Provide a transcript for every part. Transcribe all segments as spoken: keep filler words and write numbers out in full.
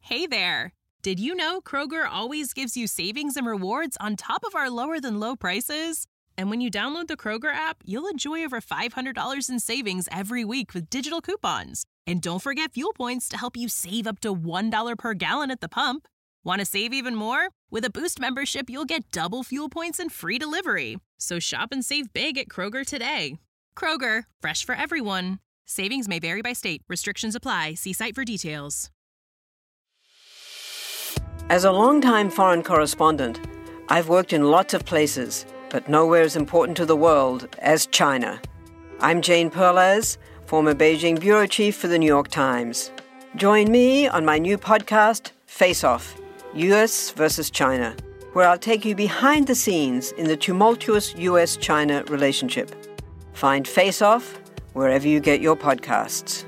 Hey there! Did you know Kroger always gives you savings and rewards on top of our lower-than-low prices? And when you download the Kroger app, you'll enjoy over five hundred dollars in savings every week with digital coupons. And don't forget fuel points to help you save up to one dollar per gallon at the pump. Want to save even more? With a Boost membership, you'll get double fuel points and free delivery. So shop and save big at Kroger today. Kroger, fresh for everyone. Savings may vary by state. Restrictions apply. See site for details. As a longtime foreign correspondent, I've worked in lots of places, but nowhere as important to the world as China. I'm Jane Perlez, former Beijing bureau chief for the New York Times. Join me on my new podcast, Face Off, U S versus China, where I'll take you behind the scenes in the tumultuous U S China relationship. Find Face Off wherever you get your podcasts.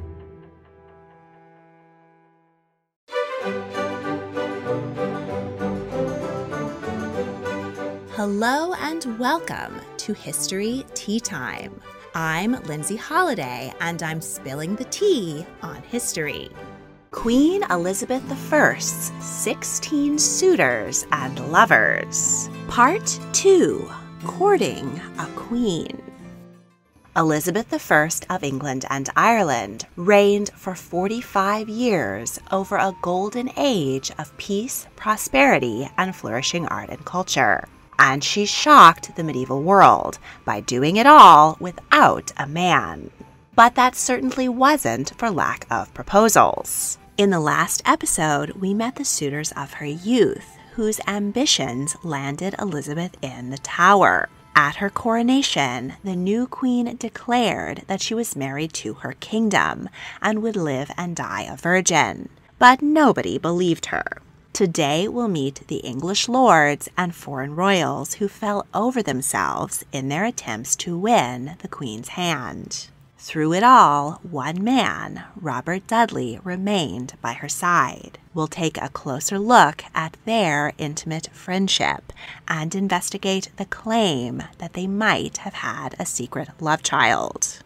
Hello and welcome to History Tea Time. I'm Lindsay Holiday and I'm spilling the tea on history. Queen Elizabeth the First's sixteen Suitors and Lovers. Part two, Courting a Queen. Elizabeth the First of England and Ireland reigned for forty-five years over a golden age of peace, prosperity, and flourishing art and culture. And she shocked the medieval world by doing it all without a man. But that certainly wasn't for lack of proposals. In the last episode, we met the suitors of her youth, whose ambitions landed Elizabeth in the Tower. At her coronation, the new queen declared that she was married to her kingdom and would live and die a virgin. But nobody believed her. Today we'll meet the English lords and foreign royals who fell over themselves in their attempts to win the Queen's hand. Through it all, one man, Robert Dudley, remained by her side. We'll take a closer look at their intimate friendship and investigate the claim that they might have had a secret love child.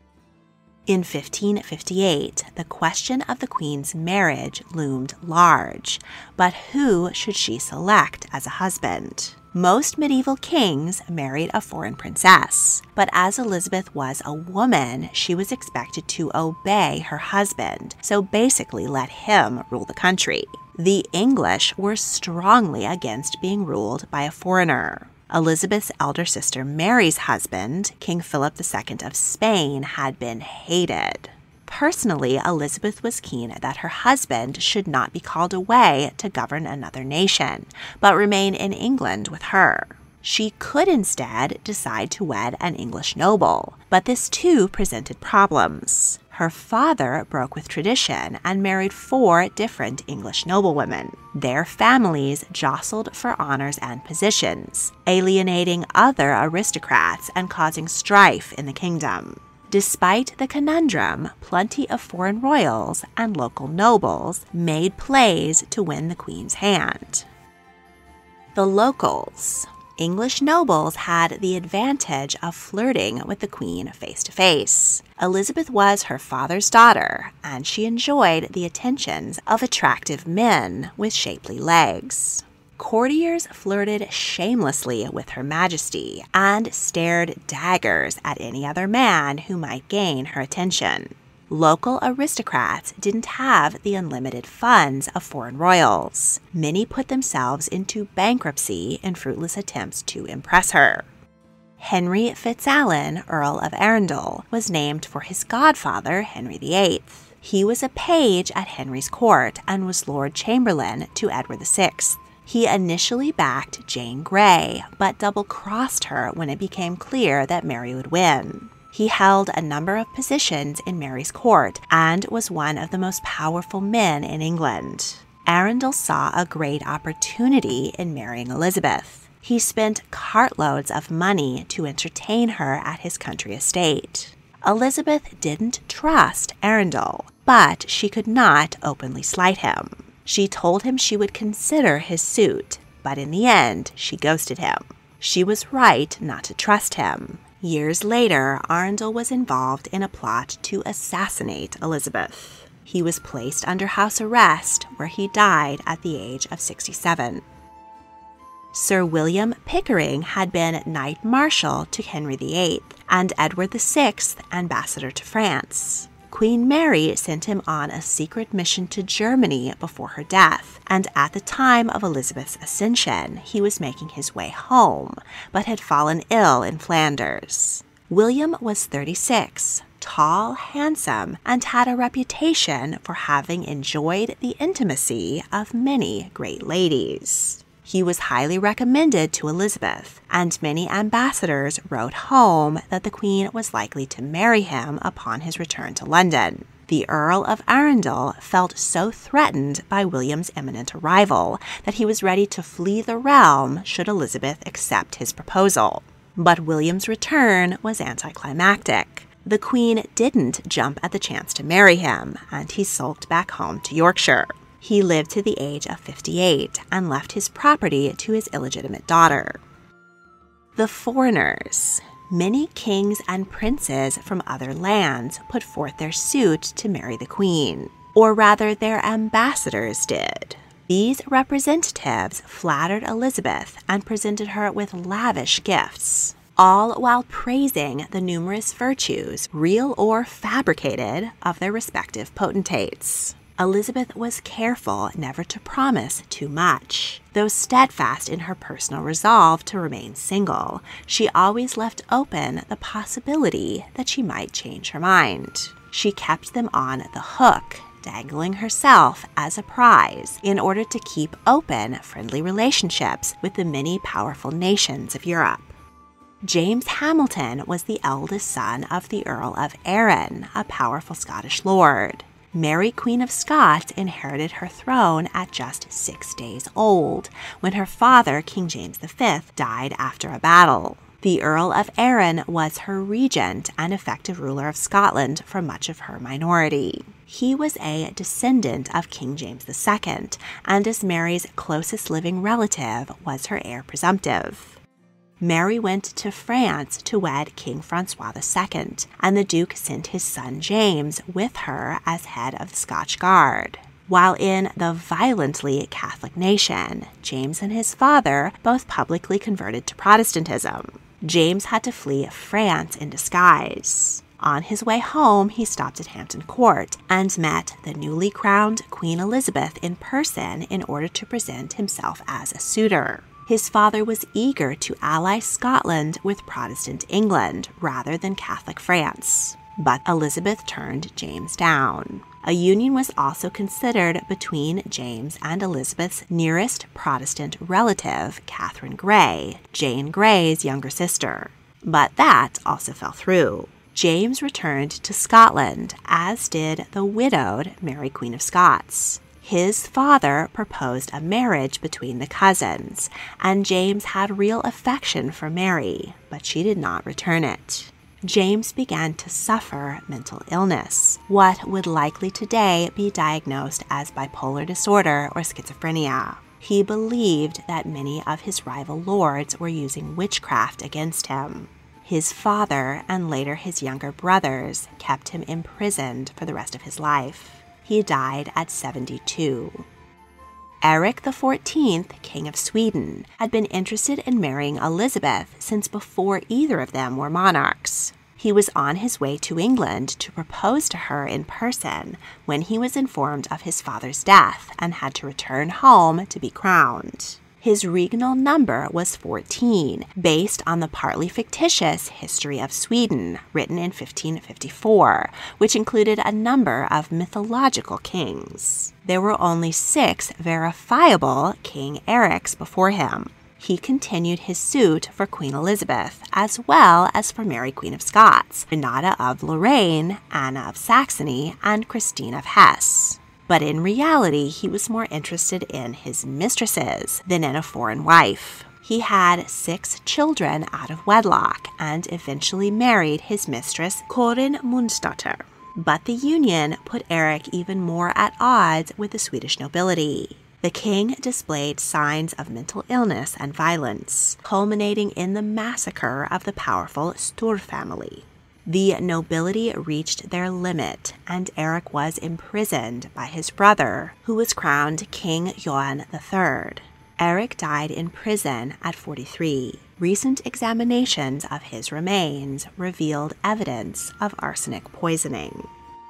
In fifteen fifty-eight, the question of the Queen's marriage loomed large, but who should she select as a husband? Most medieval kings married a foreign princess, but as Elizabeth was a woman, she was expected to obey her husband, so basically let him rule the country. The English were strongly against being ruled by a foreigner. Elizabeth's elder sister Mary's husband, King Philip the Second of Spain, had been hated. Personally, Elizabeth was keen that her husband should not be called away to govern another nation, but remain in England with her. She could instead decide to wed an English noble, but this too presented problems. Her father broke with tradition and married four different English noblewomen. Their families jostled for honors and positions, alienating other aristocrats and causing strife in the kingdom. Despite the conundrum, plenty of foreign royals and local nobles made plays to win the Queen's hand. The locals. English nobles had the advantage of flirting with the Queen face to face. Elizabeth was her father's daughter, and she enjoyed the attentions of attractive men with shapely legs. Courtiers flirted shamelessly with Her Majesty and stared daggers at any other man who might gain her attention. Local aristocrats didn't have the unlimited funds of foreign royals. Many put themselves into bankruptcy in fruitless attempts to impress her. Henry Fitzalan, Earl of Arundel, was named for his godfather, Henry the Eighth. He was a page at Henry's court and was Lord Chamberlain to Edward the Sixth. He initially backed Jane Grey, but double-crossed her when it became clear that Mary would win. He held a number of positions in Mary's court and was one of the most powerful men in England. Arundel saw a great opportunity in marrying Elizabeth. He spent cartloads of money to entertain her at his country estate. Elizabeth didn't trust Arundel, but she could not openly slight him. She told him she would consider his suit, but in the end, she ghosted him. She was right not to trust him. Years later, Arundel was involved in a plot to assassinate Elizabeth. He was placed under house arrest, where he died at the age of sixty-seven. Sir William Pickering had been Knight Marshal to Henry the eighth and Edward the sixth ambassador to France. Queen Mary sent him on a secret mission to Germany before her death, and at the time of Elizabeth's accession, he was making his way home, but had fallen ill in Flanders. William was thirty-six, tall, handsome, and had a reputation for having enjoyed the intimacy of many great ladies. He was highly recommended to Elizabeth, and many ambassadors wrote home that the Queen was likely to marry him upon his return to London. The Earl of Arundel felt so threatened by William's imminent arrival that he was ready to flee the realm should Elizabeth accept his proposal. But William's return was anticlimactic. The Queen didn't jump at the chance to marry him, and he sulked back home to Yorkshire. He lived to the age of fifty-eight and left his property to his illegitimate daughter. The foreigners. Many kings and princes from other lands put forth their suit to marry the Queen, or rather their ambassadors did. These representatives flattered Elizabeth and presented her with lavish gifts, all while praising the numerous virtues, real or fabricated, of their respective potentates. Elizabeth was careful never to promise too much. Though steadfast in her personal resolve to remain single, she always left open the possibility that she might change her mind. She kept them on the hook, dangling herself as a prize in order to keep open friendly relationships with the many powerful nations of Europe. James Hamilton was the eldest son of the Earl of Arran, a powerful Scottish lord. Mary, Queen of Scots, inherited her throne at just six days old, when her father, King James the fifth, died after a battle. The Earl of Arran was her regent and effective ruler of Scotland for much of her minority. He was a descendant of King James the second, and as Mary's closest living relative, was her heir presumptive. Mary went to France to wed King Francois the second, and the Duke sent his son James with her as head of the Scotch Guard. While in the violently Catholic nation, James and his father both publicly converted to Protestantism. James had to flee France in disguise. On his way home, he stopped at Hampton Court and met the newly crowned Queen Elizabeth in person in order to present himself as a suitor. His father was eager to ally Scotland with Protestant England rather than Catholic France, but Elizabeth turned James down. A union was also considered between James and Elizabeth's nearest Protestant relative, Catherine Grey, Jane Grey's younger sister, but that also fell through. James returned to Scotland, as did the widowed Mary, Queen of Scots. His father proposed a marriage between the cousins, and James had real affection for Mary, but she did not return it. James began to suffer mental illness, what would likely today be diagnosed as bipolar disorder or schizophrenia. He believed that many of his rival lords were using witchcraft against him. His father, and later his younger brothers, kept him imprisoned for the rest of his life. He died at seventy-two. Eric the fourteenth, King of Sweden, had been interested in marrying Elizabeth since before either of them were monarchs. He was on his way to England to propose to her in person when he was informed of his father's death and had to return home to be crowned. His regnal number was fourteen, based on the partly fictitious History of Sweden, written in fifteen fifty-four, which included a number of mythological kings. There were only six verifiable King Erics before him. He continued his suit for Queen Elizabeth, as well as for Mary, Queen of Scots, Renata of Lorraine, Anna of Saxony, and Christine of Hesse. But in reality, he was more interested in his mistresses than in a foreign wife. He had six children out of wedlock and eventually married his mistress Corin Mundsdotter. But the union put Eric even more at odds with the Swedish nobility. The king displayed signs of mental illness and violence, culminating in the massacre of the powerful Sture family. The nobility reached their limit, and Eric was imprisoned by his brother, who was crowned King Johan the Third. Eric died in prison at forty-three. Recent examinations of his remains revealed evidence of arsenic poisoning.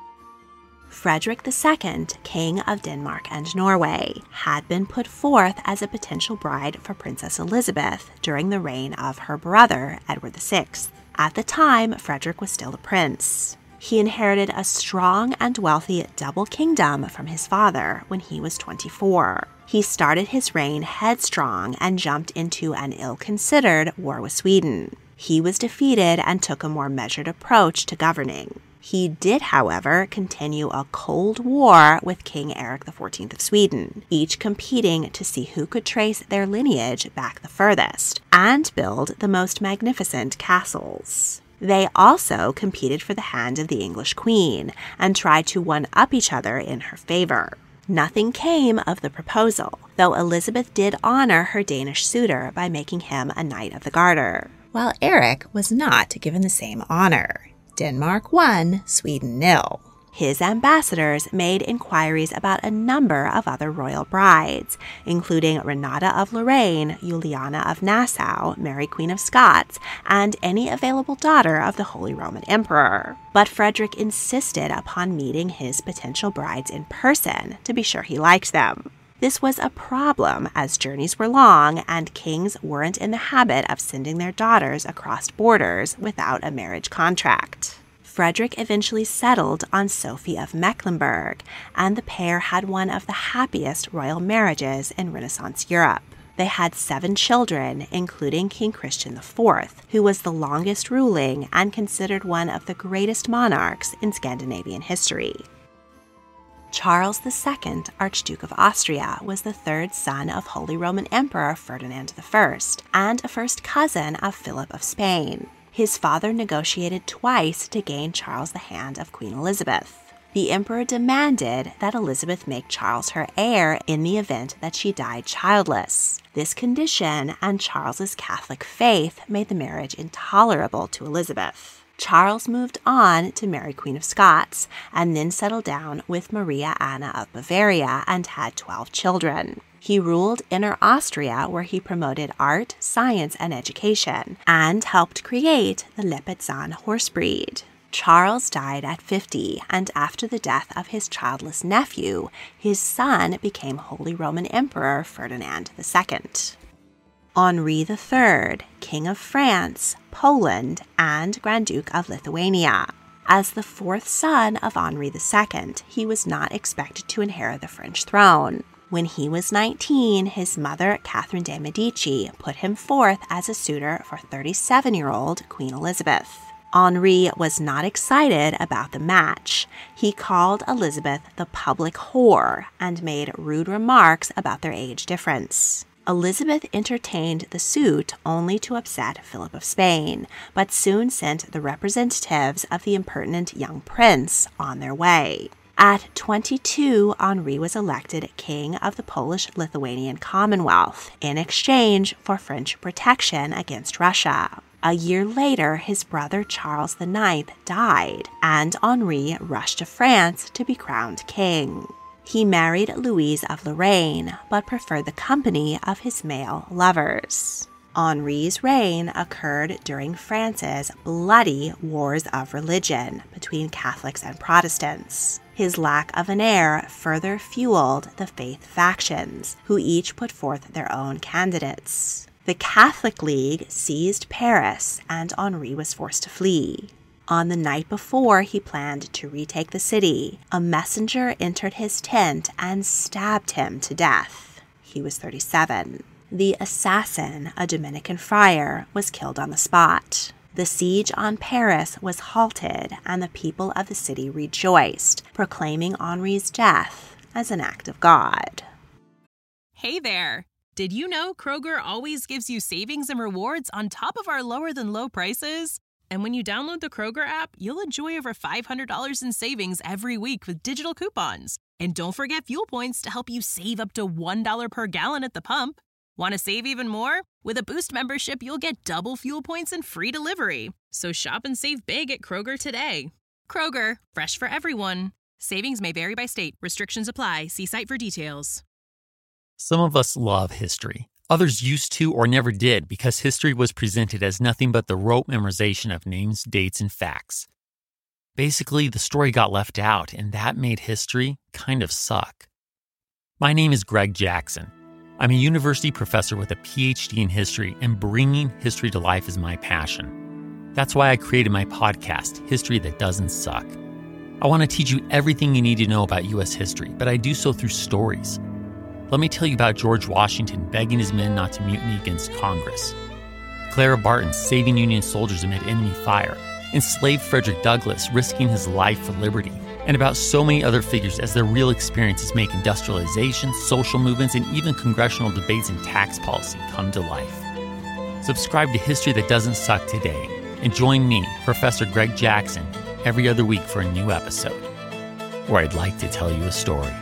Frederick the Second, King of Denmark and Norway, had been put forth as a potential bride for Princess Elizabeth during the reign of her brother, Edward the Sixth. At the time, Frederick was still a prince. He inherited a strong and wealthy double kingdom from his father when he was twenty-four. He started his reign headstrong and jumped into an ill-considered war with Sweden. He was defeated and took a more measured approach to governing. He did, however, continue a cold war with King Eric the Fourteenth of Sweden, each competing to see who could trace their lineage back the furthest and build the most magnificent castles. They also competed for the hand of the English queen and tried to one-up each other in her favor. Nothing came of the proposal, though Elizabeth did honor her Danish suitor by making him a Knight of the Garter, while Eric was not given the same honor. Denmark won, Sweden nil. His ambassadors made inquiries about a number of other royal brides, including Renata of Lorraine, Juliana of Nassau, Mary Queen of Scots, and any available daughter of the Holy Roman Emperor. But Frederick insisted upon meeting his potential brides in person to be sure he liked them. This was a problem as journeys were long and kings weren't in the habit of sending their daughters across borders without a marriage contract. Frederick eventually settled on Sophie of Mecklenburg, and the pair had one of the happiest royal marriages in Renaissance Europe. They had seven children, including King Christian the Fourth, who was the longest ruling and considered one of the greatest monarchs in Scandinavian history. Charles the Second, Archduke of Austria, was the third son of Holy Roman Emperor Ferdinand the First and a first cousin of Philip of Spain. His father negotiated twice to gain Charles the hand of Queen Elizabeth. The emperor demanded that Elizabeth make Charles her heir in the event that she died childless. This condition and Charles's Catholic faith made the marriage intolerable to Elizabeth. Charles moved on to Mary Queen of Scots and then settled down with Maria Anna of Bavaria and had twelve children. He ruled Inner Austria, where he promoted art, science, and education, and helped create the Leppetzahn horse breed. Charles died at fifty, and after the death of his childless nephew, his son became Holy Roman Emperor Ferdinand the Second. Henri the Third, King of France, Poland, and Grand Duke of Lithuania. As the fourth son of Henri the Second, he was not expected to inherit the French throne. When he was nineteen, his mother, Catherine de' Medici, put him forth as a suitor for thirty-seven-year-old Queen Elizabeth. Henri was not excited about the match. He called Elizabeth the public whore and made rude remarks about their age difference. Elizabeth entertained the suit only to upset Philip of Spain, but soon sent the representatives of the impertinent young prince on their way. At twenty-two, Henri was elected King of the Polish-Lithuanian Commonwealth in exchange for French protection against Russia. A year later, his brother Charles the Ninth died, and Henri rushed to France to be crowned king. He married Louise of Lorraine, but preferred the company of his male lovers. Henri's reign occurred during France's bloody wars of religion between Catholics and Protestants. His lack of an heir further fueled the faith factions, who each put forth their own candidates. The Catholic League seized Paris, and Henri was forced to flee. On the night before he planned to retake the city, a messenger entered his tent and stabbed him to death. He was thirty-seven. The assassin, a Dominican friar, was killed on the spot. The siege on Paris was halted, and the people of the city rejoiced, proclaiming Henri's death as an act of God. Hey there! Did you know Kroger always gives you savings and rewards on top of our lower-than-low prices? And when you download the Kroger app, you'll enjoy over five hundred dollars in savings every week with digital coupons. And don't forget fuel points to help you save up to one dollar per gallon at the pump. Want to save even more? With a Boost membership, you'll get double fuel points and free delivery. So shop and save big at Kroger today. Kroger, fresh for everyone. Savings may vary by state. Restrictions apply. See site for details. Some of us love history. Others used to or never did because history was presented as nothing but the rote memorization of names, dates, and facts. Basically, the story got left out, and that made history kind of suck. My name is Greg Jackson. I'm a university professor with a P H D in history, and bringing history to life is my passion. That's why I created my podcast, History That Doesn't Suck. I want to teach you everything you need to know about U S history, but I do so through stories. Let me tell you about George Washington begging his men not to mutiny against Congress, Clara Barton saving Union soldiers amid enemy fire, enslaved Frederick Douglass risking his life for liberty, and about so many other figures as their real experiences make industrialization, social movements, and even congressional debates and tax policy come to life. Subscribe to History That Doesn't Suck today, and join me, Professor Greg Jackson, every other week for a new episode, where I'd like to tell you a story.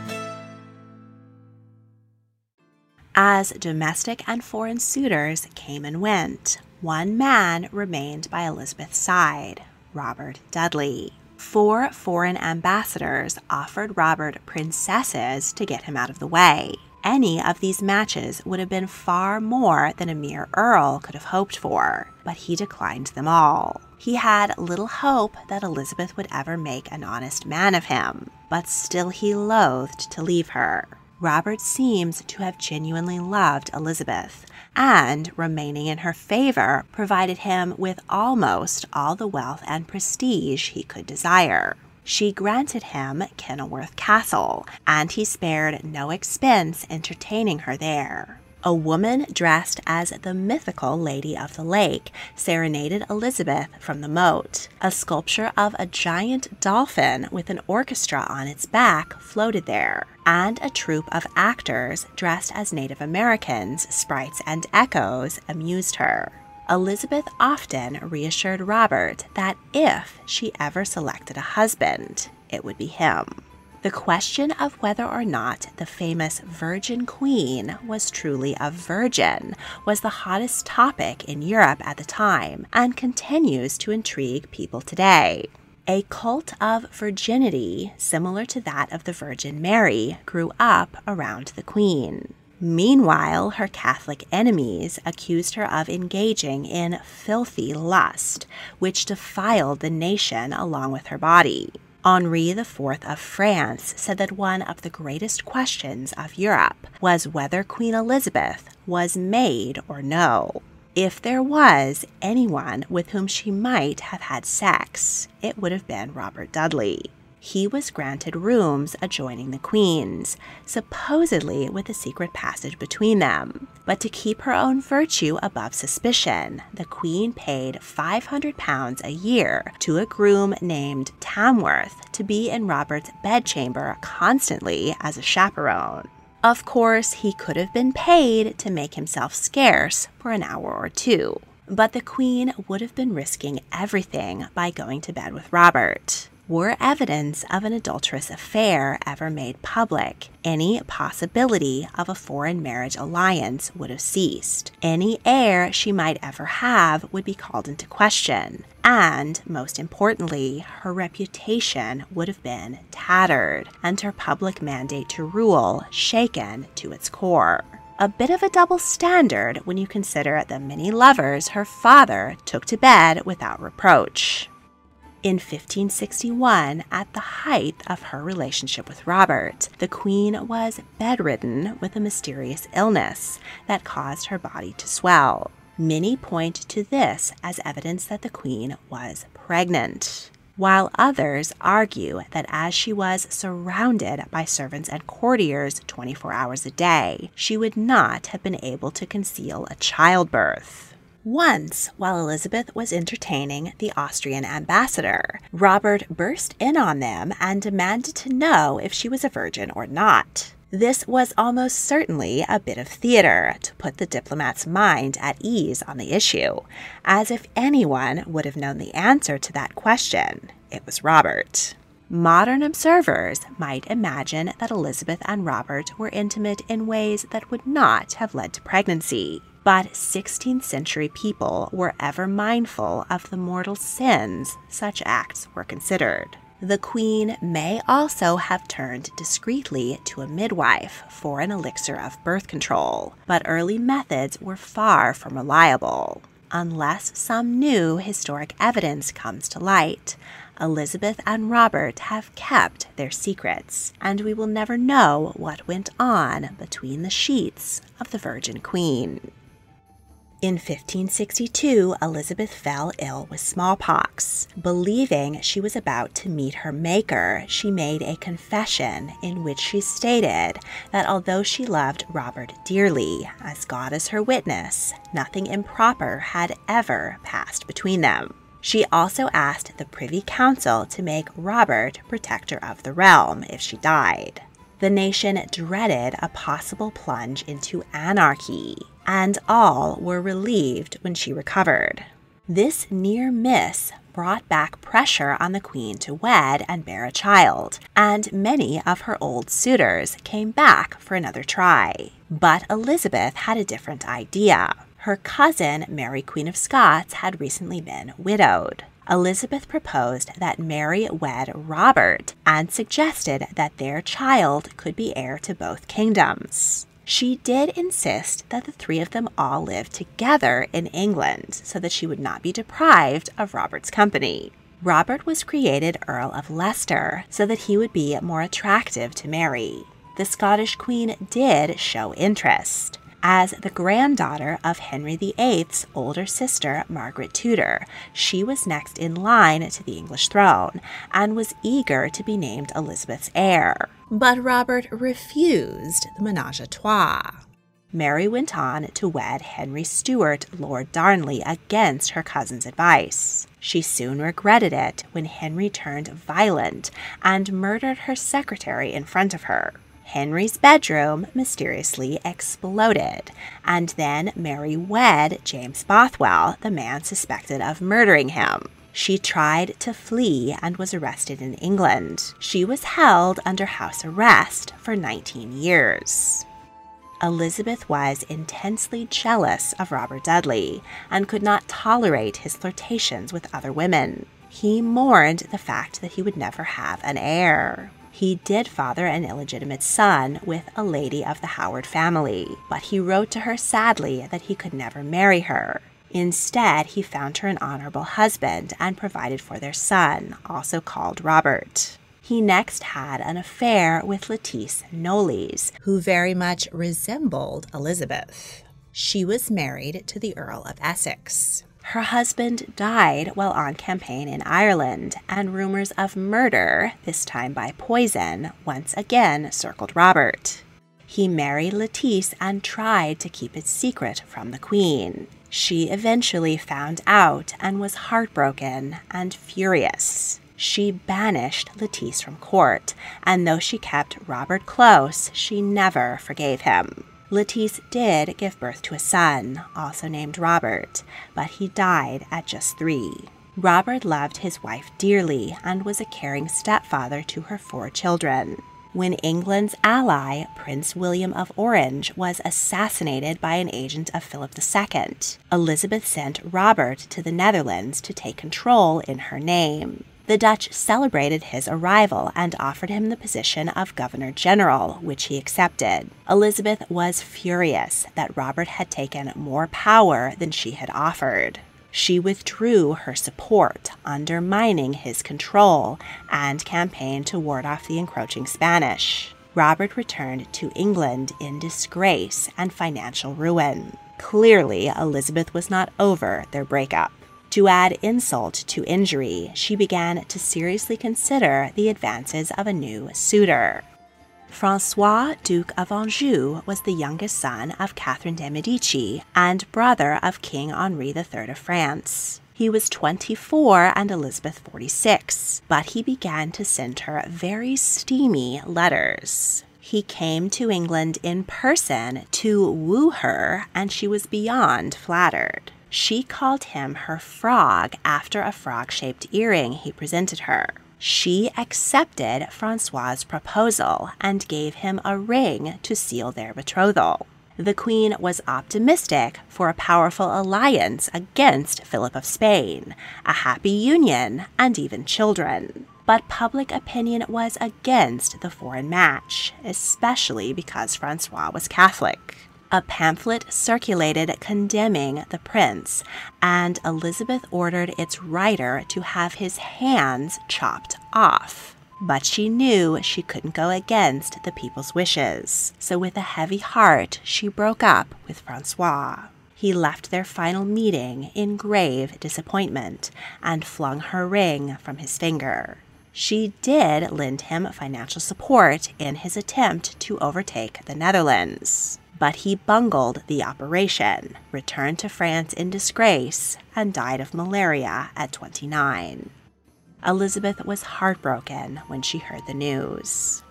As domestic and foreign suitors came and went, one man remained by Elizabeth's side, Robert Dudley. Four foreign ambassadors offered Robert princesses to get him out of the way. Any of these matches would have been far more than a mere earl could have hoped for, but he declined them all. He had little hope that Elizabeth would ever make an honest man of him, but still he loathed to leave her. Robert seems to have genuinely loved Elizabeth, and remaining in her favor provided him with almost all the wealth and prestige he could desire. She granted him Kenilworth Castle, and he spared no expense entertaining her there. A woman dressed as the mythical Lady of the Lake serenaded Elizabeth from the moat. A sculpture of a giant dolphin with an orchestra on its back floated there, and a troupe of actors dressed as Native Americans, sprites, and echoes amused her. Elizabeth often reassured Robert that if she ever selected a husband, it would be him. The question of whether or not the famous Virgin Queen was truly a virgin was the hottest topic in Europe at the time and continues to intrigue people today. A cult of virginity, similar to that of the Virgin Mary, grew up around the Queen. Meanwhile, her Catholic enemies accused her of engaging in filthy lust, which defiled the nation along with her body. Henri the Fourth of France said that one of the greatest questions of Europe was whether Queen Elizabeth was maid or no. If there was anyone with whom she might have had sex, it would have been Robert Dudley. He was granted rooms adjoining the Queen's, supposedly with a secret passage between them. But to keep her own virtue above suspicion, the Queen paid five hundred pounds a year to a groom named Tamworth to be in Robert's bedchamber constantly as a chaperone. Of course, he could have been paid to make himself scarce for an hour or two, but the Queen would have been risking everything by going to bed with Robert. Were evidence of an adulterous affair ever made public, any possibility of a foreign marriage alliance would have ceased. Any heir she might ever have would be called into question, and, most importantly, her reputation would have been tattered, and her public mandate to rule shaken to its core. A bit of a double standard when you consider the many lovers her father took to bed without reproach. In fifteen sixty-one, at the height of her relationship with Robert, the Queen was bedridden with a mysterious illness that caused her body to swell. Many point to this as evidence that the Queen was pregnant, while others argue that as she was surrounded by servants and courtiers twenty-four hours a day, she would not have been able to conceal a childbirth. Once, while Elizabeth was entertaining the Austrian ambassador, Robert burst in on them and demanded to know if she was a virgin or not. This was almost certainly a bit of theater to put the diplomat's mind at ease on the issue, as if anyone would have known the answer to that question, it was Robert. Modern observers might imagine that Elizabeth and Robert were intimate in ways that would not have led to pregnancy. But sixteenth century people were ever mindful of the mortal sins such acts were considered. The queen may also have turned discreetly to a midwife for an elixir of birth control, but early methods were far from reliable. Unless some new historic evidence comes to light, Elizabeth and Robert have kept their secrets, and we will never know what went on between the sheets of the Virgin Queen. In fifteen sixty-two, Elizabeth fell ill with smallpox. Believing she was about to meet her maker, she made a confession in which she stated that although she loved Robert dearly, as God is her witness, nothing improper had ever passed between them. She also asked the Privy Council to make Robert protector of the realm if she died. The nation dreaded a possible plunge into anarchy, and all were relieved when she recovered. This near miss brought back pressure on the queen to wed and bear a child, and many of her old suitors came back for another try. But Elizabeth had a different idea. Her cousin, Mary Queen of Scots, had recently been widowed. Elizabeth proposed that Mary wed Robert and suggested that their child could be heir to both kingdoms. She did insist that the three of them all live together in England so that she would not be deprived of Robert's company. Robert was created Earl of Leicester so that he would be more attractive to Mary. The Scottish queen did show interest. As the granddaughter of Henry the Eighth's older sister, Margaret Tudor, she was next in line to the English throne and was eager to be named Elizabeth's heir. But Robert refused the ménage à trois. Mary went on to wed Henry Stuart, Lord Darnley, against her cousin's advice. She soon regretted it when Henry turned violent and murdered her secretary in front of her. Henry's bedroom mysteriously exploded, and then Mary wed James Bothwell, the man suspected of murdering him. She tried to flee and was arrested in England. She was held under house arrest for nineteen years. Elizabeth was intensely jealous of Robert Dudley and could not tolerate his flirtations with other women. He mourned the fact that he would never have an heir. He did father an illegitimate son with a lady of the Howard family, but he wrote to her sadly that he could never marry her. Instead, he found her an honorable husband and provided for their son, also called Robert. He next had an affair with Lettice Knollys, who very much resembled Elizabeth. She was married to the Earl of Essex. Her husband died while on campaign in Ireland, and rumors of murder, this time by poison, once again circled Robert. He married Lettice and tried to keep it secret from the Queen. She eventually found out and was heartbroken and furious. She banished Lettice from court, and though she kept Robert close, she never forgave him. Lettice did give birth to a son, also named Robert, but he died at just three. Robert loved his wife dearly and was a caring stepfather to her four children. When England's ally, Prince William of Orange, was assassinated by an agent of Philip the Second, Elizabeth sent Robert to the Netherlands to take control in her name. The Dutch celebrated his arrival and offered him the position of Governor-General, which he accepted. Elizabeth was furious that Robert had taken more power than she had offered. She withdrew her support, undermining his control, and campaigned to ward off the encroaching Spanish. Robert returned to England in disgrace and financial ruin. Clearly, Elizabeth was not over their breakup. To add insult to injury, she began to seriously consider the advances of a new suitor. Francois, Duke of Anjou, was the youngest son of Catherine de' Medici and brother of King Henri the Third of France. He was twenty-four and Elizabeth forty-six, but he began to send her very steamy letters. He came to England in person to woo her, and she was beyond flattered. She called him her frog after a frog-shaped earring he presented her. She accepted Francois's proposal and gave him a ring to seal their betrothal. The queen was optimistic for a powerful alliance against Philip of Spain, a happy union, and even children. But public opinion was against the foreign match, especially because Francois was Catholic. A pamphlet circulated condemning the prince, and Elizabeth ordered its writer to have his hands chopped off. But she knew she couldn't go against the people's wishes, so with a heavy heart, she broke up with Francois. He left their final meeting in grave disappointment and flung her ring from his finger. She did lend him financial support in his attempt to overtake the Netherlands. But he bungled the operation, returned to France in disgrace, and died of malaria at twenty-nine. Elizabeth was heartbroken when she heard the news.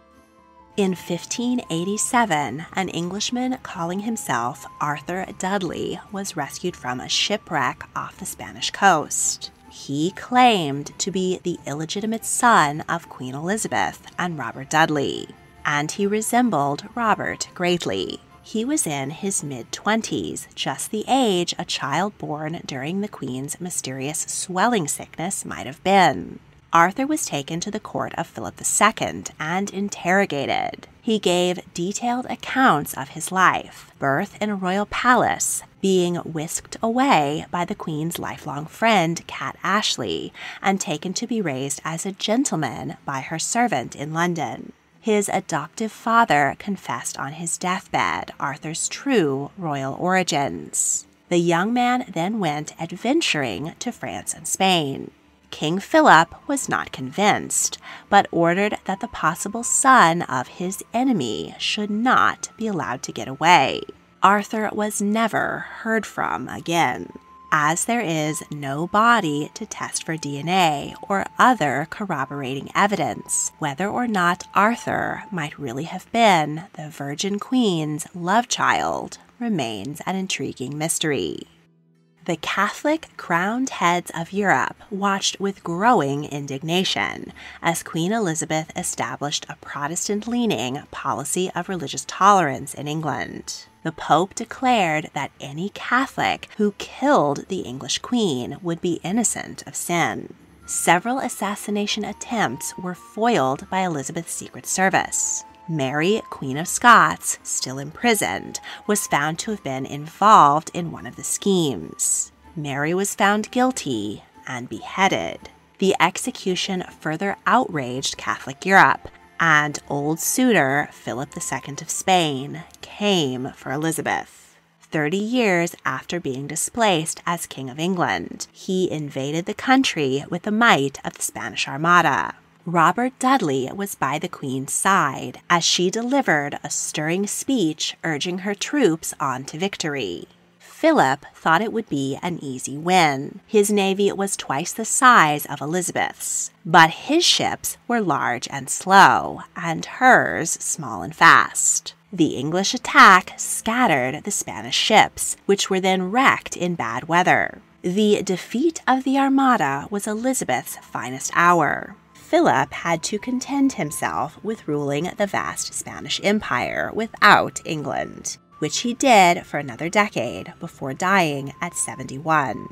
In fifteen eighty-seven, an Englishman calling himself Arthur Dudley was rescued from a shipwreck off the Spanish coast. He claimed to be the illegitimate son of Queen Elizabeth and Robert Dudley, and he resembled Robert greatly. He was in his mid-twenties, just the age a child born during the Queen's mysterious swelling sickness might have been. Arthur was taken to the court of Philip the Second and interrogated. He gave detailed accounts of his life, birth in a royal palace, being whisked away by the Queen's lifelong friend, Cat Ashley, and taken to be raised as a gentleman by her servant in London. His adoptive father confessed on his deathbed Arthur's true royal origins. The young man then went adventuring to France and Spain. King Philip was not convinced, but ordered that the possible son of his enemy should not be allowed to get away. Arthur was never heard from again, as there is no body to test for D N A or other corroborating evidence whether or not Arthur might really have been the Virgin Queen's love child remains an intriguing mystery. The Catholic crowned heads of Europe watched with growing indignation as Queen Elizabeth established a Protestant-leaning policy of religious tolerance in England. The Pope declared that any Catholic who killed the English Queen would be innocent of sin. Several assassination attempts were foiled by Elizabeth's Secret Service. Mary, Queen of Scots, still imprisoned, was found to have been involved in one of the schemes. Mary was found guilty and beheaded. The execution further outraged Catholic Europe, and old suitor Philip the Second of Spain came for Elizabeth. Thirty years after being displaced as King of England, he invaded the country with the might of the Spanish Armada. Robert Dudley was by the Queen's side as she delivered a stirring speech urging her troops on to victory. Philip thought it would be an easy win. His navy was twice the size of Elizabeth's, but his ships were large and slow, and hers small and fast. The English attack scattered the Spanish ships, which were then wrecked in bad weather. The defeat of the Armada was Elizabeth's finest hour. Philip had to content himself with ruling the vast Spanish Empire without England, which he did for another decade before dying at seventy-one.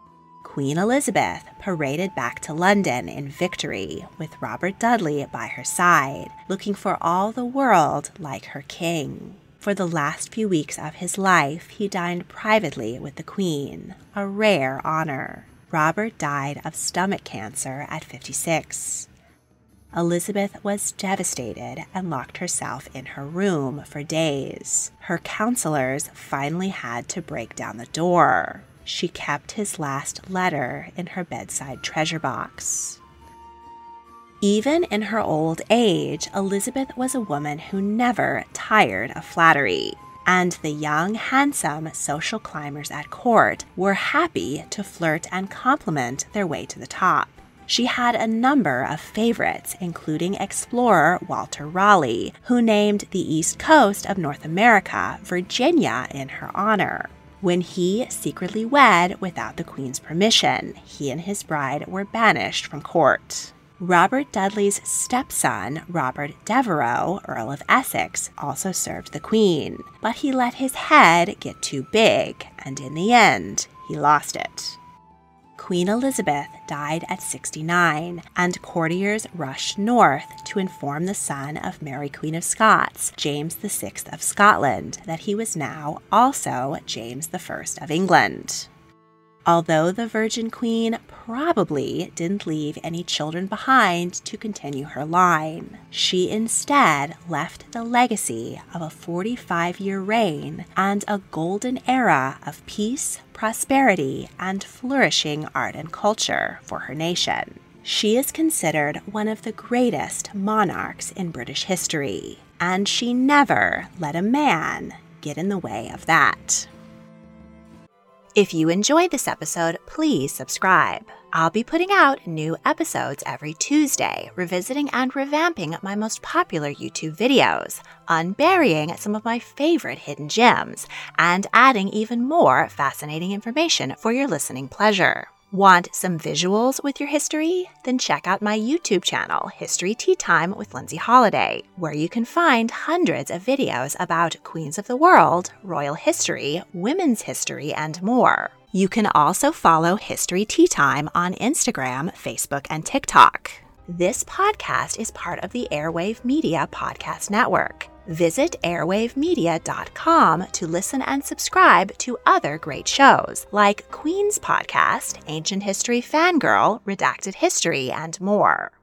Queen Elizabeth paraded back to London in victory with Robert Dudley by her side, looking for all the world like her king. For the last few weeks of his life, he dined privately with the Queen, a rare honor. Robert died of stomach cancer at fifty-six. Elizabeth was devastated and locked herself in her room for days. Her counselors finally had to break down the door. She kept his last letter in her bedside treasure box. Even in her old age, Elizabeth was a woman who never tired of flattery. And the young, handsome social climbers at court were happy to flirt and compliment their way to the top. She had a number of favorites, including explorer Walter Raleigh, who named the east coast of North America Virginia in her honor. When he secretly wed without the Queen's permission, he and his bride were banished from court. Robert Dudley's stepson, Robert Devereux, Earl of Essex, also served the Queen, but he let his head get too big, and in the end, he lost it. Queen Elizabeth died at sixty-nine, and courtiers rushed north to inform the son of Mary Queen of Scots, James the Sixth of Scotland, that he was now also James the First of England. Although the Virgin Queen probably didn't leave any children behind to continue her line, she instead left the legacy of a forty-five-year reign and a golden era of peace, prosperity, and flourishing art and culture for her nation. She is considered one of the greatest monarchs in British history, and she never let a man get in the way of that. If you enjoyed this episode, please subscribe. I'll be putting out new episodes every Tuesday, revisiting and revamping my most popular YouTube videos, unburying some of my favorite hidden gems, and adding even more fascinating information for your listening pleasure. Want some visuals with your history? Then check out my YouTube channel, History Tea Time with Lindsay Holiday, where you can find hundreds of videos about queens of the world, royal history, women's history, and more. You can also follow History Tea Time on Instagram, Facebook, and TikTok. This podcast is part of the Airwave Media Podcast Network. Visit airwave media dot com to listen and subscribe to other great shows like Queen's Podcast, Ancient History Fangirl, Redacted History, and more.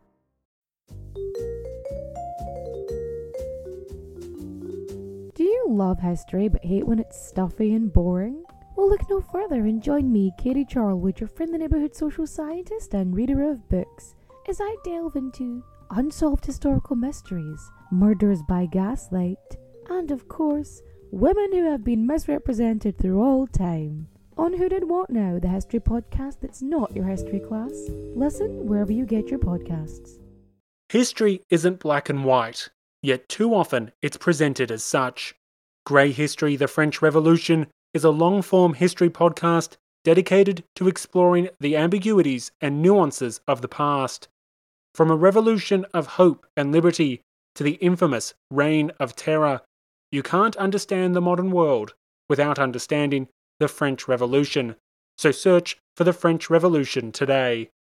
Do you love history but hate when it's stuffy and boring? Well, look no further and join me, Katie Charlwood, your friendly neighbourhood social scientist and reader of books, as I delve into unsolved historical mysteries, murders by gaslight, and of course, women who have been misrepresented through all time. On Who Did What Now, the history podcast that's not your history class. Listen wherever you get your podcasts. History isn't black and white, yet too often it's presented as such. Grey History, the French Revolution, is a long-form history podcast dedicated to exploring the ambiguities and nuances of the past. From a revolution of hope and liberty to the infamous Reign of Terror, you can't understand the modern world without understanding the French Revolution. So search for the French Revolution today.